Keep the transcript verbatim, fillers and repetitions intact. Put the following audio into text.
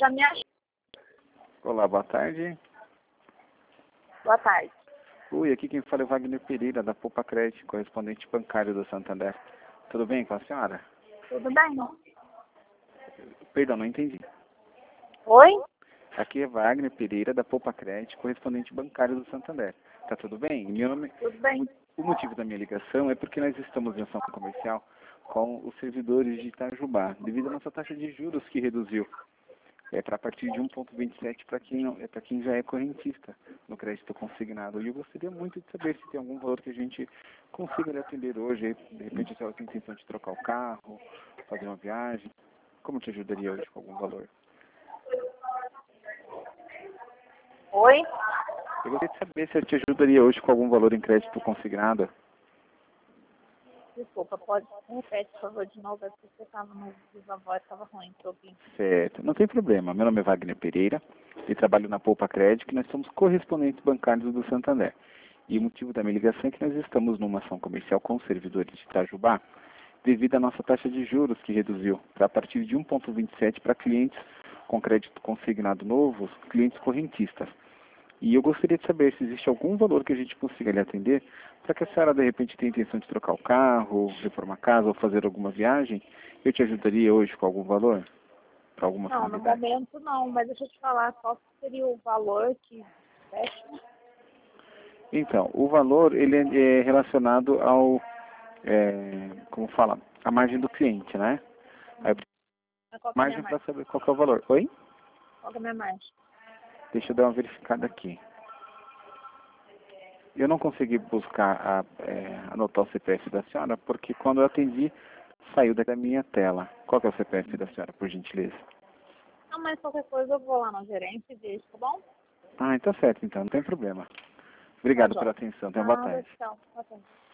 Já me achei. Olá, boa tarde. Boa tarde. Oi, aqui quem fala é Wagner Pereira, da Poupa Crédito, correspondente bancário do Santander. Tudo bem com a senhora? Tudo bem? Perdão, não entendi. Oi? Aqui é Wagner Pereira, da Poupa Crédito, correspondente bancário do Santander. Tá tudo bem? Meu nome... Tudo bem. O motivo da minha ligação é porque nós estamos em ação comercial com os servidores de Itajubá, devido à nossa taxa de juros que reduziu. É para a partir de um vírgula vinte e sete para quem, não- é para quem já é correntista no crédito consignado. E eu gostaria muito de saber se tem algum valor que a gente consiga lhe atender hoje. De repente, se ela tem intenção de trocar o carro, fazer uma viagem. Como te ajudaria hoje com algum valor? Oi? Eu gostaria de saber se eu te ajudaria hoje com algum valor em crédito consignado. Desculpa, pode repetir, por favor, de novo, é porque você estava no viva voz, estava ruim para ouvir. Certo, não tem problema. Meu nome é Wagner Pereira e trabalho na Poupa Crédito, que nós somos correspondentes bancários do Santander. E o motivo da minha ligação é que nós estamos numa ação comercial com os servidores de Itajubá, devido à nossa taxa de juros que reduziu para a partir de um vírgula vinte e sete para clientes com crédito consignado novos, clientes correntistas. E eu gostaria de saber se existe algum valor que a gente consiga lhe atender, para que a senhora de repente tenha intenção de trocar o carro, reformar a casa ou fazer alguma viagem, eu te ajudaria hoje com algum valor? Para alguma Não, no finalidade? momento não, mas deixa eu te falar qual que seria o valor que fecha. Então, o valor ele é é relacionado ao, é, como fala, a margem do cliente, né? Aí, Mas qual que é a minha margem para margem? saber qual que é o valor. Oi? Qual que é a minha margem? Deixa eu dar uma verificada aqui. Eu não consegui buscar, a, é, anotar o C P F da senhora, porque quando eu atendi, saiu da minha tela. Qual que é o C P F da senhora, por gentileza? Não, mas qualquer coisa eu vou lá na gerência e deixo, tá bom? Ah, então certo, então, não tem problema. Tá, Obrigado pela Jó. atenção, tenha uma boa Nada, tarde. tchau. Boa tarde.